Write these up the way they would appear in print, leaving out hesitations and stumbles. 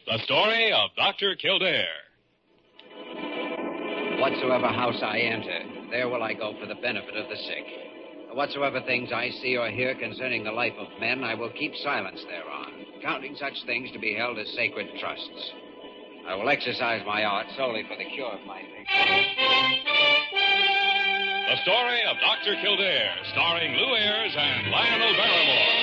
The story of Dr. Kildare. Whatsoever house I enter, there will I go for the benefit of the sick. Whatsoever things I see or hear concerning the life of men, I will keep silence thereon, counting such things to be held as sacred trusts. I will exercise my art solely for the cure of my patients. The story of Dr. Kildare, starring Lou Ayres and Lionel Barrymore.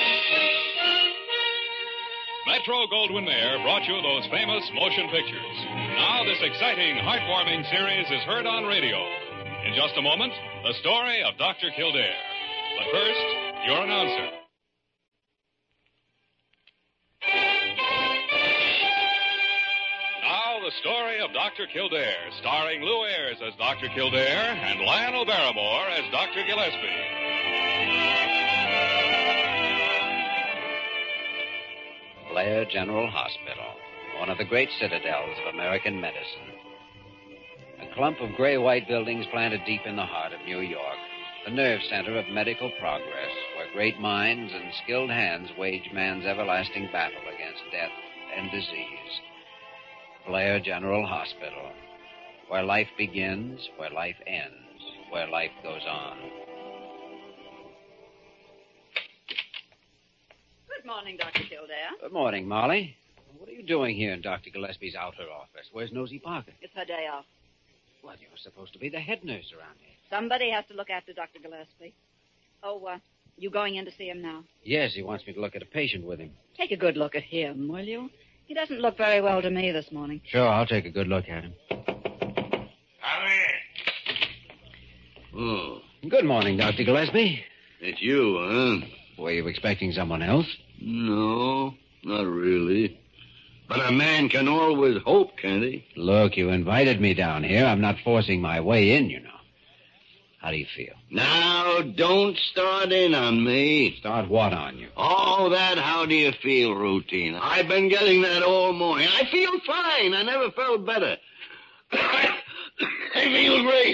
Metro-Goldwyn-Mayer brought you those famous motion pictures. Now this exciting, heartwarming series is heard on radio. In just a moment, the story of Dr. Kildare. But first, your announcer. Now the story of Dr. Kildare, starring Lou Ayres as Dr. Kildare and Lionel Barrymore as Dr. Gillespie. Blair General Hospital, one of the great citadels of American medicine. A clump of gray-white buildings planted deep in the heart of New York, the nerve center of medical progress, where great minds and skilled hands wage man's everlasting battle against death and disease. Blair General Hospital, where life begins, where life ends, where life goes on. Good morning, Dr. Kildare. Good morning, Molly. What are you doing here in Dr. Gillespie's outer office? Where's Nosy Parker? It's her day off. Well, you're supposed to be the head nurse around here. Somebody has to look after Dr. Gillespie. Oh, you going in to see him now? Yes, he wants me to look at a patient with him. Take a good look at him, will you? He doesn't look very well to me this morning. Sure, I'll take a good look at him. Come in. Oh, Good morning, Dr. Gillespie. it's you, huh? Were you expecting someone else? No, not really. But a man can always hope, can't he? Look, you invited me down here. I'm not forcing my way in, you know. How do you feel? Now, don't start in on me. Start what on you? Oh, that how do you feel routine. I've been getting that all morning. I feel fine. I never felt better. I feel great.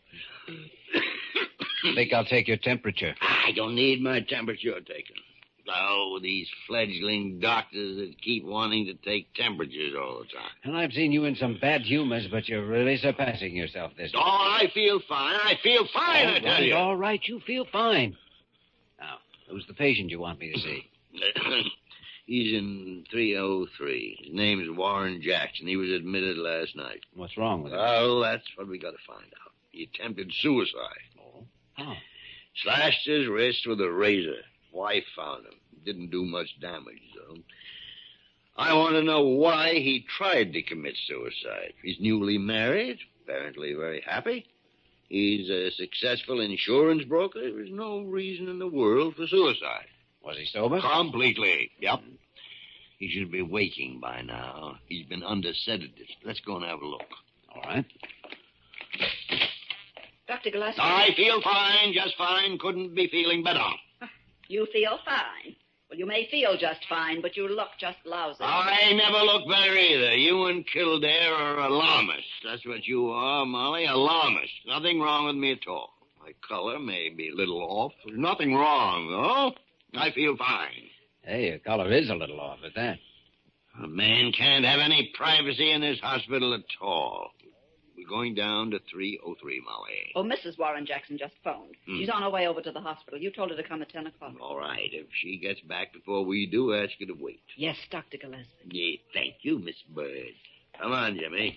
Think I'll take your temperature. I don't need my temperature taken. Oh, these fledgling doctors that keep wanting to take temperatures all the time. And I've seen you in some bad humors, but you're really surpassing yourself this Oh, time. I feel fine. I feel fine, I tell you. All right, you feel fine. Now, who's the patient you want me to see? He's in 303. His name's Warren Jackson. He was admitted last night. What's wrong with him? Well, that's what we got to find out. He attempted suicide. Oh. How? Slashed his wrist with a razor. Wife found him. Didn't do much damage, though. I want to know why he tried to commit suicide. He's newly married, apparently very happy. He's a successful insurance broker. There's no reason in the world for suicide. Was he sober? Completely. Yep. He should be waking by now. He's been under sedatives. Let's go and have a look. All right. Dr. Gillespie. I feel fine, just fine. Couldn't be feeling better. You feel fine. Well, you may feel just fine, but you look just lousy. I never look better either. You and Kildare are alarmists. That's what you are, Molly, alarmists. Nothing wrong with me at all. My color may be a little off. There's nothing wrong, though. I feel fine. Hey, your color is a little off at that. A man can't have any privacy in this hospital at all. We're going down to 303, Molly. Oh, Mrs. Warren Jackson just phoned. She's on her way over to the hospital. You told her to come at 10 o'clock. All right. If she gets back before we do, ask her to wait. Yes, Dr. Gillespie. Yeah, thank you, Miss Bird. Come on, Jimmy.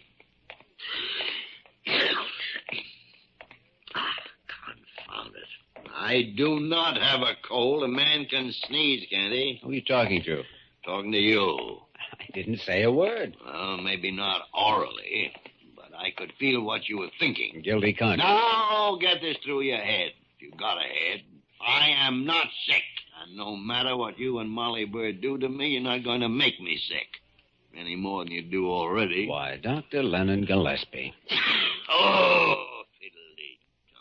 Confound it. I do not have a cold. A man can sneeze, can't he? Who are you talking to? Talking to you. I didn't say a word. Well, maybe not orally, but I could feel what you were thinking. Guilty conscience. Now, get this through your head. If you've got a head. I am not sick. And no matter what you and Molly Bird do to me, you're not going to make me sick. Any more than you do already. Why, Dr. Lennon Gillespie. Oh, fiddly.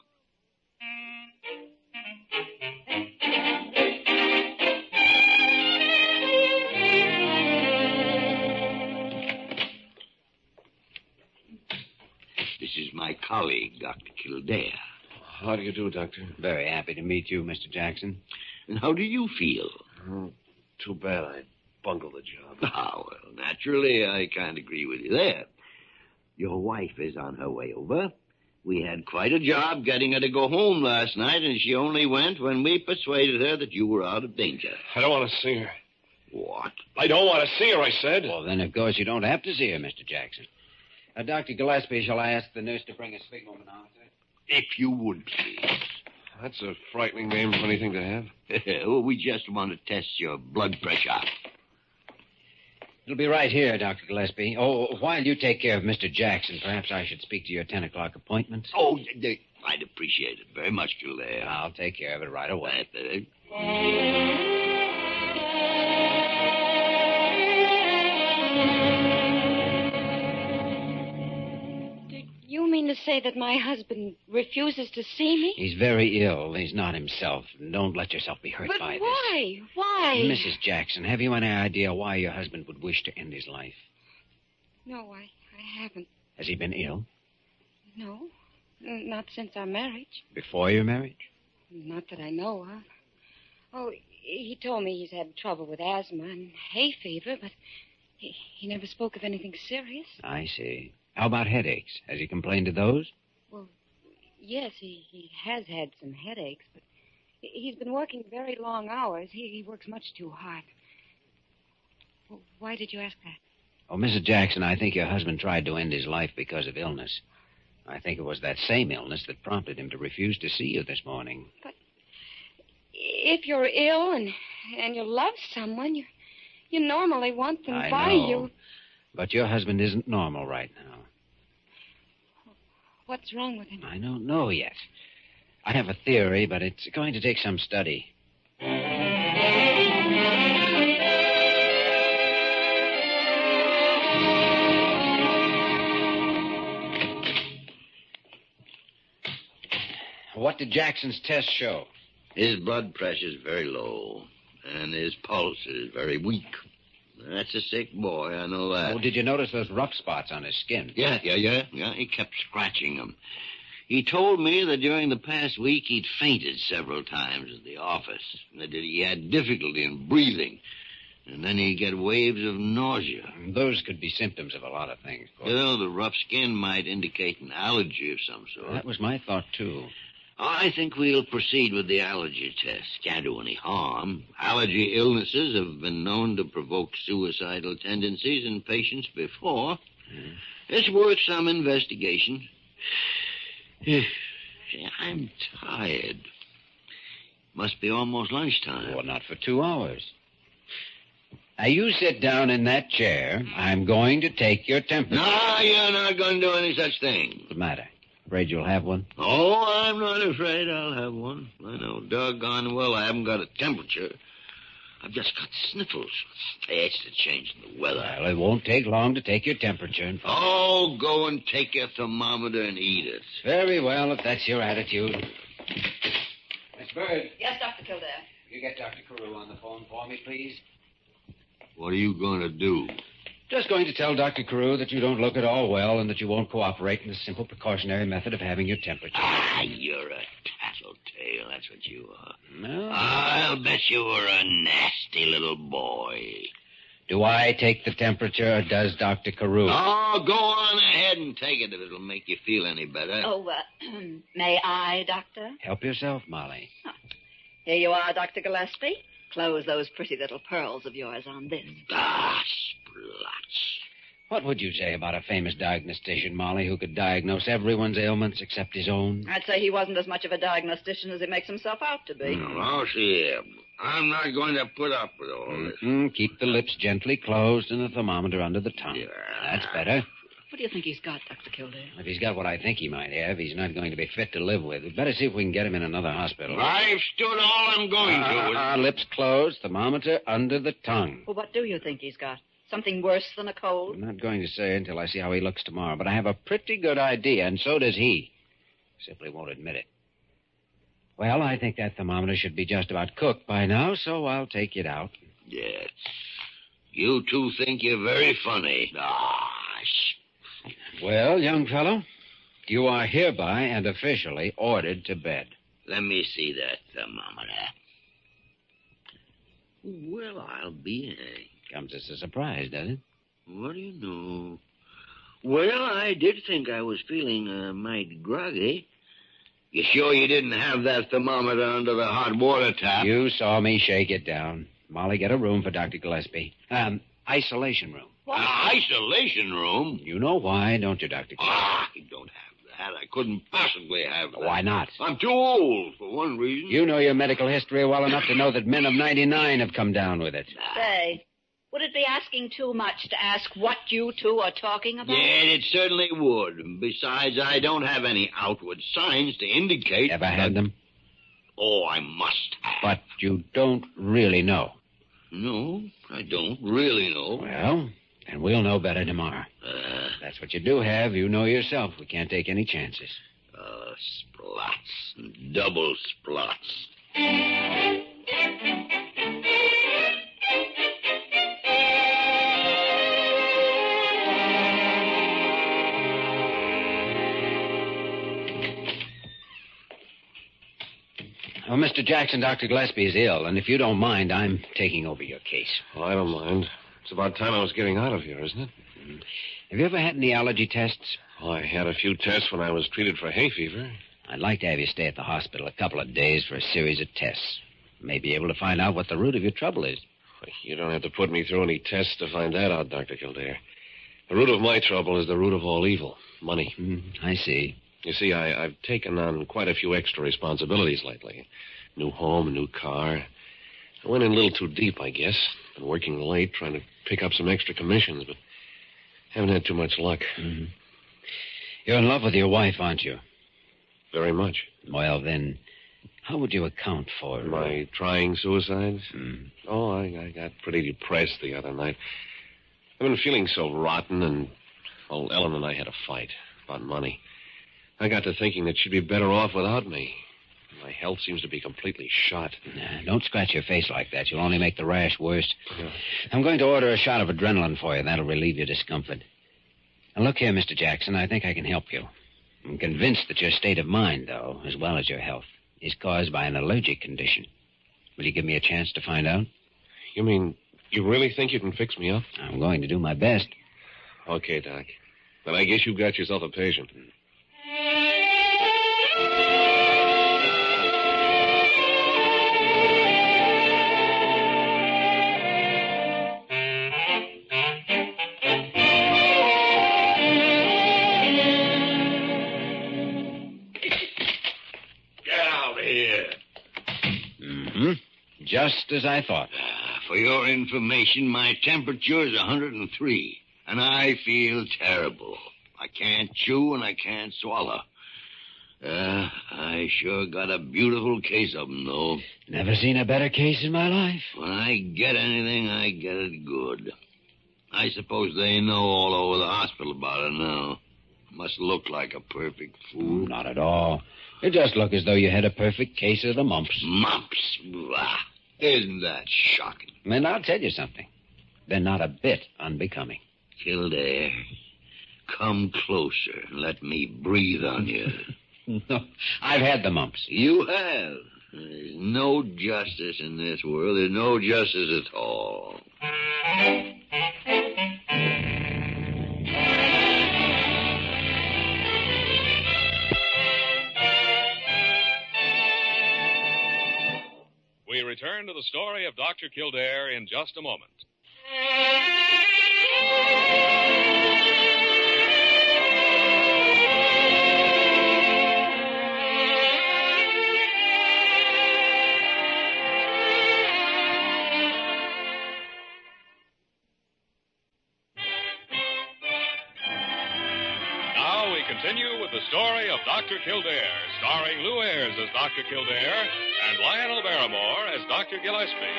This is my colleague, Dr. Kildare. How do you do, Doctor? Very happy to meet you, Mr. Jackson. And how do you feel? Oh, too bad I bungled the job. Ah, well, naturally. naturally, I can't agree with you there. Your wife is on her way over. We had quite a job getting her to go home last night, and she only went when we persuaded her that you were out of danger. I don't want to see her. What? I don't want to see her, I said. Well, then, of course, you don't have to see her, Mr. Jackson. Dr. Gillespie, shall I ask the nurse to bring a sphygmomanometer? If you would, please. That's a frightening name for anything to have. Well, we just want to test your blood pressure. It'll be right here, Dr. Gillespie. Oh, while you take care of Mr. Jackson, perhaps I should speak to your 10 o'clock appointment. Oh, I'd appreciate it very much, Kildare. I'll take care of it right away. You mean to say that my husband refuses to see me? He's very ill. He's not himself. Don't let yourself be hurt by But why? Why? Mrs. Jackson, have you any idea why your husband would wish to end his life? No, I haven't. Has he been ill? No, not since our marriage. Before your marriage? Not that I know of. Oh, he told me he's had trouble with asthma and hay fever, but he never spoke of anything serious. I see. How about headaches? Has he complained of those? Well, yes, he has had some headaches, but he's been working very long hours. He works much too hard. Well, why did you ask that? Oh, Mrs. Jackson, I think your husband tried to end his life because of illness. I think it was that same illness that prompted him to refuse to see you this morning. But if you're ill and you love someone, you normally want them by you. But your husband isn't normal right now. What's wrong with him? I don't know yet. I have a theory, but it's going to take some study. What did Jackson's test show? His blood pressure's very low, and his pulse is very weak. That's a sick boy, I know that. Oh, did you notice those rough spots on his skin? Yeah. He kept scratching them. He told me that during the past week he'd fainted several times at the office, that he had difficulty in breathing, and then he'd get waves of nausea. Those could be symptoms of a lot of things. Well, the rough skin might indicate an allergy of some sort. That was my thought, too. I think we'll proceed with the allergy test. Can't do any harm. Allergy illnesses have been known to provoke suicidal tendencies in patients before. It's worth some investigation. I'm tired. Must be almost lunchtime. Well, not for 2 hours. Now, you sit down in that chair. I'm going to take your temperature. No, you're not going to do any such thing. What's the matter? Afraid you'll have one? Oh, I'm not afraid I'll have one. I know doggone well I haven't got a temperature. I've just got sniffles. It's the change in the weather. Well, it won't take long to take your temperature. Oh, go and take your thermometer and eat it. Very well, if that's your attitude. Miss Bird. Yes, Dr. Kildare. You get Dr. Carew on the phone for me, please. What are you going to do? Just going to tell Dr. Carew that you don't look at all well and that you won't cooperate in the simple precautionary method of having your temperature. Ah, you're a tattletale. That's what you are. No. I'll bet you were a nasty little boy. Do I take the temperature or does Dr. Carew? Oh, go on ahead and take it if it'll make you feel any better. Oh, may I, Doctor? Help yourself, Molly. Here you are, Dr. Gillespie. Close those pretty little pearls of yours on this. Ah, splots. What would you say about a famous diagnostician, Molly, who could diagnose everyone's ailments except his own? I'd say he wasn't as much of a diagnostician as he makes himself out to be. Oh, see here. I'm not going to put up with all this. Keep the lips gently closed and the thermometer under the tongue. Yeah. That's better. What do you think he's got, Dr. Kildare? If he's got what I think he might have, he's not going to be fit to live with. We'd better see if we can get him in another hospital. I've stood all I'm going to. Lips closed, thermometer under the tongue. Well, what do you think he's got? Something worse than a cold? I'm not going to say until I see how he looks tomorrow, but I have a pretty good idea, and so does he. Simply won't admit it. Well, I think that thermometer should be just about cooked by now, so I'll take it out. Yes. You two think you're very funny. Well, young fellow, you are hereby and officially ordered to bed. Let me see that thermometer. Well, I'll be hanged. Comes as a surprise, doesn't it? What do you know? Well, I did think I was feeling mighty groggy. You sure you didn't have that thermometer under the hot water tap? You saw me shake it down. Molly, get a room for Dr. Gillespie. Isolation room. What? Isolation room? You know why, don't you, Dr. Gillespie? I don't have that. I couldn't possibly have that. Why not? I'm too old, for one reason. You know your medical history well enough to know that men of 99 have come down with it. Say, would it be asking too much to ask what you two are talking about? Yeah, it certainly would. Besides, I don't have any outward signs to indicate... Ever had them? Oh, I must have. But you don't really know. No, I don't really know. Well, then we'll know better tomorrow. That's what you do have. You know yourself. We can't take any chances. Splots. Double splots. Well, Mr. Jackson, Dr. Gillespie is ill, and if you don't mind, I'm taking over your case. Oh, I don't mind. It's about time I was getting out of here, isn't it? Have you ever had any allergy tests? Oh, I had a few tests when I was treated for hay fever. I'd like to have you stay at the hospital a couple of days for a series of tests. May be able to find out what the root of your trouble is. You don't have to put me through any tests to find that out, Dr. Kildare. The root of my trouble is the root of all evil, money. I see. You see, I've taken on quite a few extra responsibilities lately. New home, a new car. I went in a little too deep, I guess. Been working late, trying to pick up some extra commissions, but haven't had too much luck. Mm-hmm. You're in love with your wife, aren't you? Very much. Well, then, how would you account for... My trying suicides? Oh, I got pretty depressed the other night. I've been feeling so rotten, and, well, Ellen and I had a fight about money. I got to thinking that she'd be better off without me. My health seems to be completely shot. Don't scratch your face like that. You'll only make the rash worse. Yeah. I'm going to order a shot of adrenaline for you. That'll relieve your discomfort. Now, look here, Mr. Jackson. I think I can help you. I'm convinced that your state of mind, though, as well as your health, is caused by an allergic condition. Will you give me a chance to find out? You mean you really think you can fix me up? I'm going to do my best. Okay, Doc. Then I guess you've got yourself a patient. Just as I thought. For your information, my temperature is 103, and I feel terrible. I can't chew and I can't swallow. I sure got a beautiful case of them, though. Never seen a better case in my life. When I get anything, I get it good. I suppose they know all over the hospital about it now. Must look like a perfect fool. Not at all. You just look as though you had a perfect case of the mumps. Mumps? Blah. Isn't that shocking? And I'll tell you something. They're not a bit unbecoming. Kildare, come closer and let me breathe on you. No, I've had the mumps. You have. There's no justice in this world. There's no justice at all. We return to the story of Dr. Kildare in just a moment. Now we continue with the story of Dr. Kildare, starring Lou Ayres as Dr. Kildare and Lionel Barrymore as Dr. Gillespie.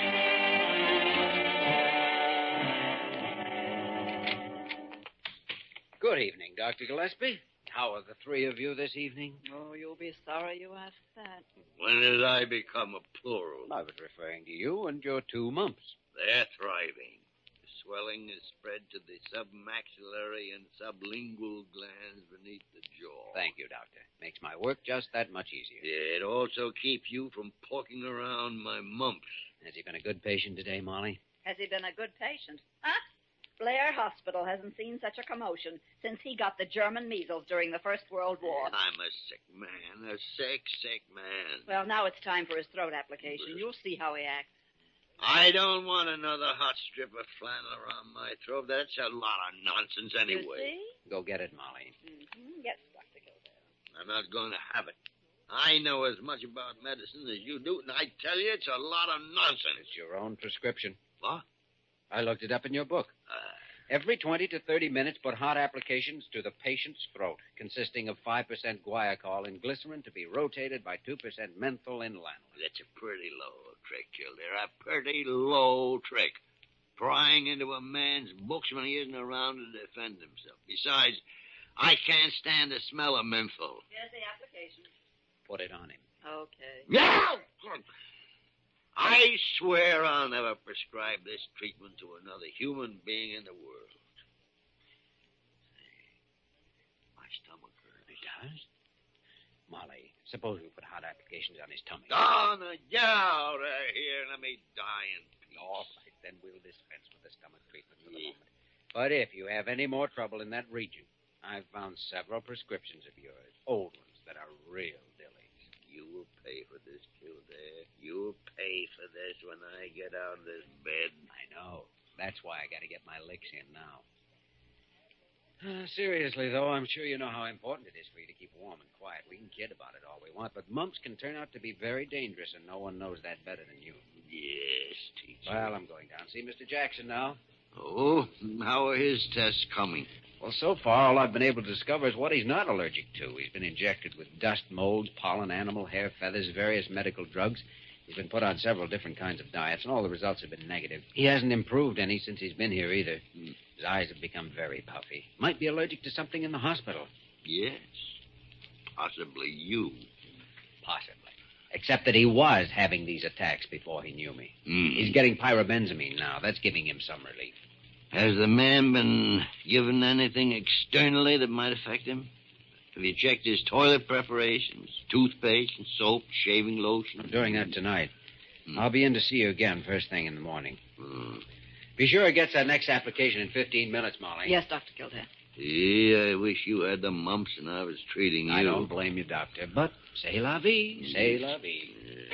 Good evening, Dr. Gillespie. How are the three of you this evening? Oh, you'll be sorry you asked that. When did I become a plural? I was referring to you and your two mumps. They're thriving. The swelling is spread to the submaxillary and sublingual glands beneath the jaw. Thank you, Doctor. Makes my work just that much easier. Yeah, it also keeps you from poking around my mumps. Has he been a good patient today, Molly? Has he been a good patient? Huh? Blair Hospital hasn't seen such a commotion since he got the German measles during the First World War. I'm a sick man, a sick man. Well, now it's time for his throat application. You'll see how he acts. I don't want another hot strip of flannel around my throat. That's a lot of nonsense anyway. You see? Go get it, Molly. Mm-hmm. Yes, Dr. Kildare. I'm not going to have it. I know as much about medicine as you do, and I tell you, it's a lot of nonsense. It's your own prescription. What? I looked it up in your book. Every 20 to 30 minutes, put hot applications to the patient's throat, consisting of 5% guaiacol in glycerin to be rotated by 2% menthol in lanolin. That's a pretty low trick, Kildare. A pretty low trick. Prying into a man's books when he isn't around to defend himself. Besides, I can't stand the smell of menthol. Here's the application. Put it on him. Okay. No! I swear I'll never prescribe this treatment to another human being in the world. My stomach hurts. It does? Molly, suppose we put hot applications on his tummy. Oh, no, get out of here. Let me die in peace. All right, then we'll dispense with the stomach treatment for the moment. But if you have any more trouble in that region, I've found several prescriptions of yours, old ones that are real dillies. You will pay for this, Kildare. You'll pay for this when I get out of this bed. I know. That's why I got to get my licks in now. Seriously, though, I'm sure you know how important it is for you to keep warm and quiet. We can kid about it all we want, but mumps can turn out to be very dangerous, and no one knows that better than you. Yes, teacher. Well, I'm going down. See Mr. Jackson now. Oh, how are his tests coming? Well, so far, all I've been able to discover is what he's not allergic to. He's been injected with dust, molds, pollen, animal hair, feathers, various medical drugs. He's been put on several different kinds of diets, and all the results have been negative. He hasn't improved any since he's been here either. His eyes have become very puffy. Might be allergic to something in the hospital. Yes. Possibly you. Possibly. Except that he was having these attacks before he knew me. He's getting pyrobenzamine now. That's giving him some relief. Has the man been given anything externally that might affect him? Have you checked his toilet preparations, toothpaste and soap, shaving lotion? I'm doing that tonight. I'll be in to see you again first thing in the morning. Be sure he gets that next application in 15 minutes, Molly. Yes, Dr. Kildare. Yeah, I wish you had the mumps and I was treating you. I don't blame you, Doctor, but c'est la vie, c'est la vie.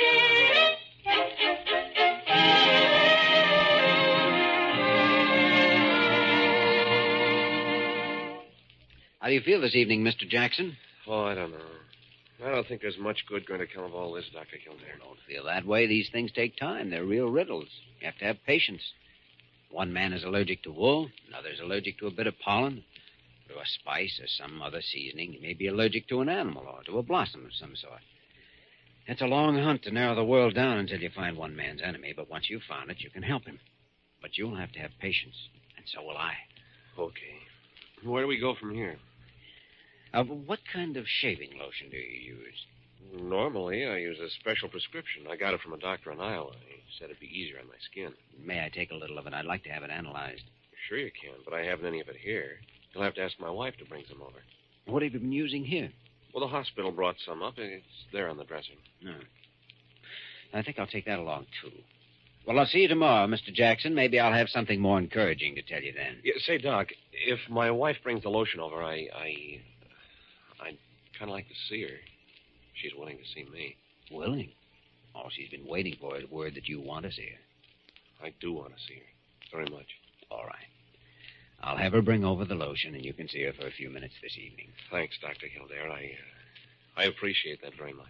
How do you feel this evening, Mr. Jackson? Oh, I don't know. I don't think there's much good going to come of all this, Dr. Kildare. Don't feel that way. These things take time. They're real riddles. You have to have patience. One man is allergic to wool. Another's allergic to a bit of pollen, to a spice or some other seasoning. He may be allergic to an animal or to a blossom of some sort. It's a long hunt to narrow the world down until you find one man's enemy, but once you've found it, you can help him. But you'll have to have patience, and so will I. Okay. Where do we go from here? What kind of shaving lotion do you use? Normally, I use a special prescription. I got it from a doctor in Iowa. He said it'd be easier on my skin. May I take a little of it? I'd like to have it analyzed. Sure you can, but I haven't any of it here. You'll have to ask my wife to bring some over. What have you been using here? Well, the hospital brought some up. It's there on the dresser. No. I think I'll take that along, too. Well, I'll see you tomorrow, Mr. Jackson. Maybe I'll have something more encouraging to tell you then. Yeah, say, Doc, if my wife brings the lotion over, I'd kind of like to see her. She's willing to see me. Willing? All she's been waiting for is word that you want to see her. I do want to see her. Very much. All right. I'll have her bring over the lotion, and you can see her for a few minutes this evening. Thanks, Dr. Kildare. I appreciate that very much.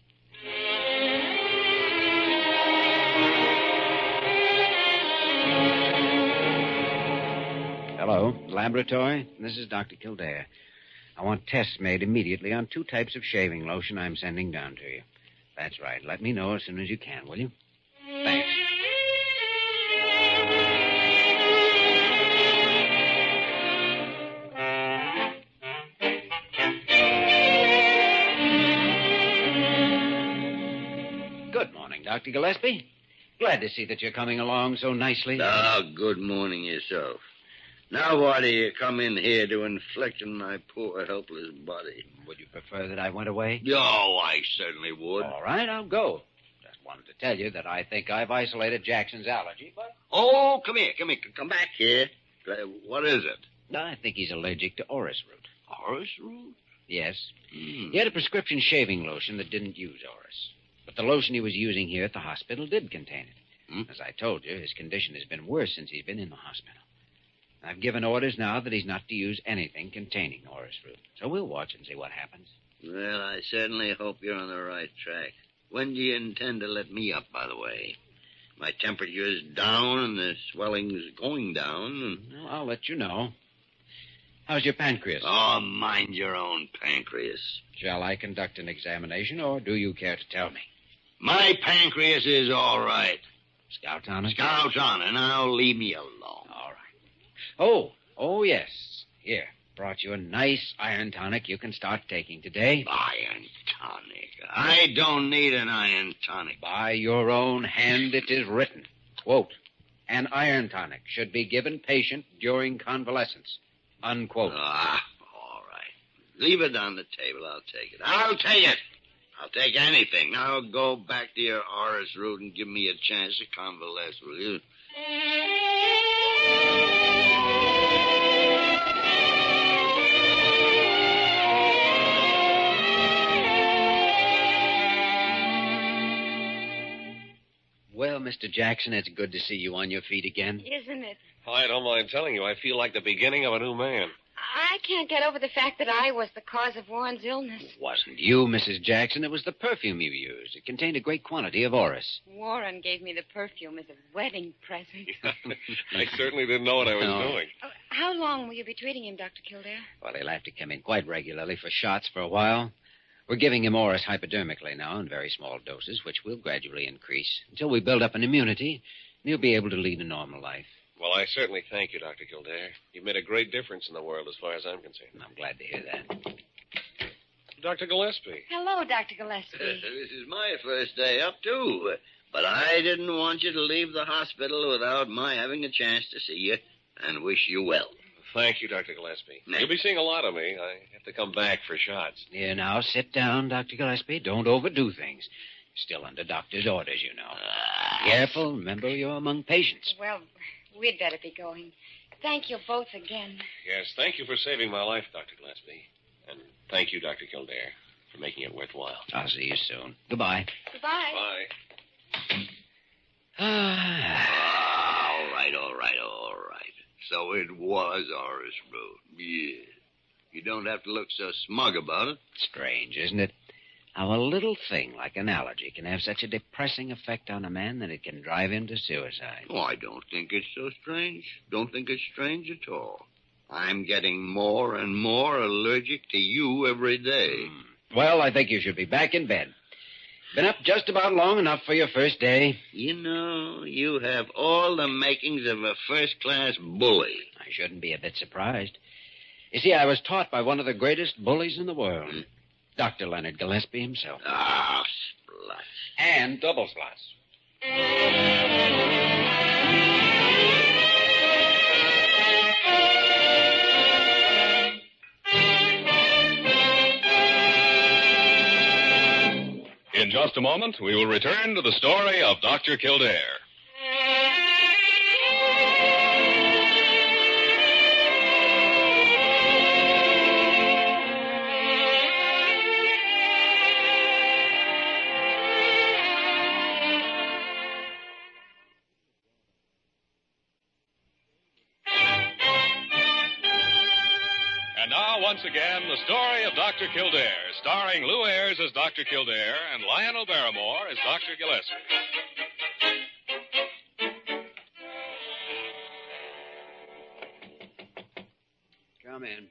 Hello, laboratory. This is Dr. Kildare. I want tests made immediately on 2 types of shaving lotion I'm sending down to you. That's right. Let me know as soon as you can, will you? Thanks. Good morning, Dr. Gillespie. Glad to see that you're coming along so nicely. Good morning yourself. Now why do you come in here to inflict on my poor, helpless body? Would you prefer that I went away? Oh, I certainly would. All right, I'll go. Just wanted to tell you that I think I've isolated Jackson's allergy, but... Oh, come here. Come back here. What is it? I think he's allergic to orris root. Orris root? Yes. He had a prescription shaving lotion that didn't use orris. But the lotion he was using here at the hospital did contain it. As I told you, his condition has been worse since he's been in the hospital. I've given orders now that he's not to use anything containing orris root. So we'll watch and see what happens. Well, I certainly hope you're on the right track. When do you intend to let me up, by the way? My temperature's down and the swelling's going down. Well, I'll let you know. How's your pancreas? Oh, mind your own pancreas. Shall I conduct an examination, or do you care to tell me? My pancreas is all right. Scout on it? Scout on it. Now leave me alone. All right. Oh, yes. Here, brought you a nice iron tonic you can start taking today. Iron tonic? I don't need an iron tonic. By your own hand it is written. Quote, an iron tonic should be given patient during convalescence. Unquote. All right. Leave it on the table. I'll take it. I'll take it. I'll take anything. Now go back to your orris root and give me a chance to convalesce, will you? Well, Mr. Jackson, it's good to see you on your feet again. Isn't it? I don't mind telling you, I feel like the beginning of a new man. I can't get over the fact that I was the cause of Warren's illness. It wasn't you, Mrs. Jackson. It was the perfume you used. It contained a great quantity of orris. Warren gave me the perfume as a wedding present. I certainly didn't know what I was doing. Oh, how long will you be treating him, Dr. Kildare? Well, he'll have to come in quite regularly for shots for a while. We're giving him orris hypodermically now in very small doses, which will gradually increase until we build up an immunity, and he'll be able to lead a normal life. Well, I certainly thank you, Dr. Kildare. You've made a great difference in the world as far as I'm concerned. I'm glad to hear that. Dr. Gillespie. Hello, Dr. Gillespie. This is my first day up, too. But I didn't want you to leave the hospital without my having a chance to see you and wish you well. Thank you, Dr. Gillespie. You'll be seeing a lot of me. I have to come back for shots. Here, now, sit down, Dr. Gillespie. Don't overdo things. Still under doctor's orders, you know. Careful. Remember, you're among patients. Well, we'd better be going. Thank you both again. Yes, thank you for saving my life, Dr. Gillespie. And thank you, Dr. Kildare, for making it worthwhile. I'll see you soon. Goodbye. Goodbye. Bye. All right. So it was orris root. Yeah. You don't have to look so smug about it. Strange, isn't it? How a little thing like an allergy can have such a depressing effect on a man that it can drive him to suicide. Oh, I don't think it's so strange. Don't think it's strange at all. I'm getting more and more allergic to you every day. Well, I think you should be back in bed. Been up just about long enough for your first day. You know, you have all the makings of a first-class bully. I shouldn't be a bit surprised. You see, I was taught by one of the greatest bullies in the world, Dr. Leonard Gillespie himself. Ah, splush. And double splush. In just a moment, we will return to the story of Dr. Kildare. And now, once again, the story of Dr. Kildare, starring Lou Ayres as Dr. Kildare and Lionel Barrymore as Dr. Gillespie. Come in.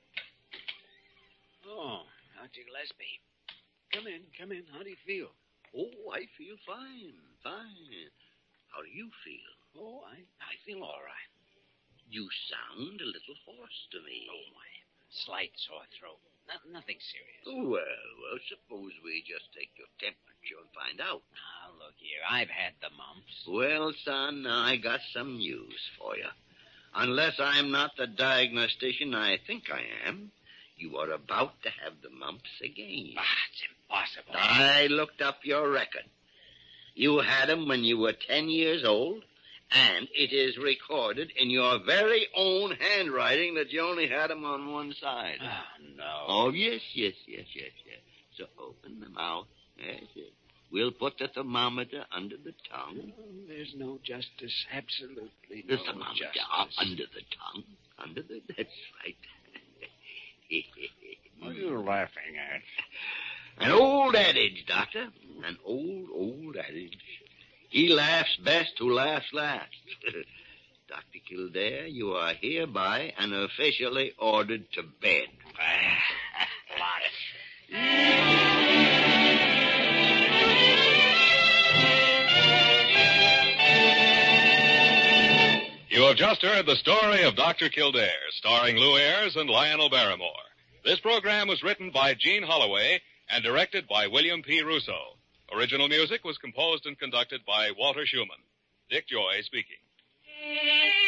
Oh, Dr. Gillespie. Come in. How do you feel? Oh, I feel fine. How do you feel? Oh, I feel all right. You sound a little hoarse to me. Oh, my slight sore throat. Nothing serious. Oh, well, suppose we just take your temperature and find out. Now, look here. I've had the mumps. Well, son, I got some news for you. Unless I'm not the diagnostician I think I am, you are about to have the mumps again. It's impossible. I looked up your record. You had them when you were 10 years old, And it is recorded in your very own handwriting that you only had 'em on one side. No. Oh, yes. So open the mouth. Yes. We'll put the thermometer under the tongue. There's no justice. Absolutely The no thermometer justice. under the tongue. That's right. What are you laughing at? An old adage, Doctor. An old adage. He laughs best who laughs last. Dr. Kildare, you are hereby and officially ordered to bed. You have just heard the story of Dr. Kildare, starring Lou Ayres and Lionel Barrymore. This program was written by Gene Holloway and directed by William P. Russo. Original music was composed and conducted by Walter Schumann. Dick Joy speaking.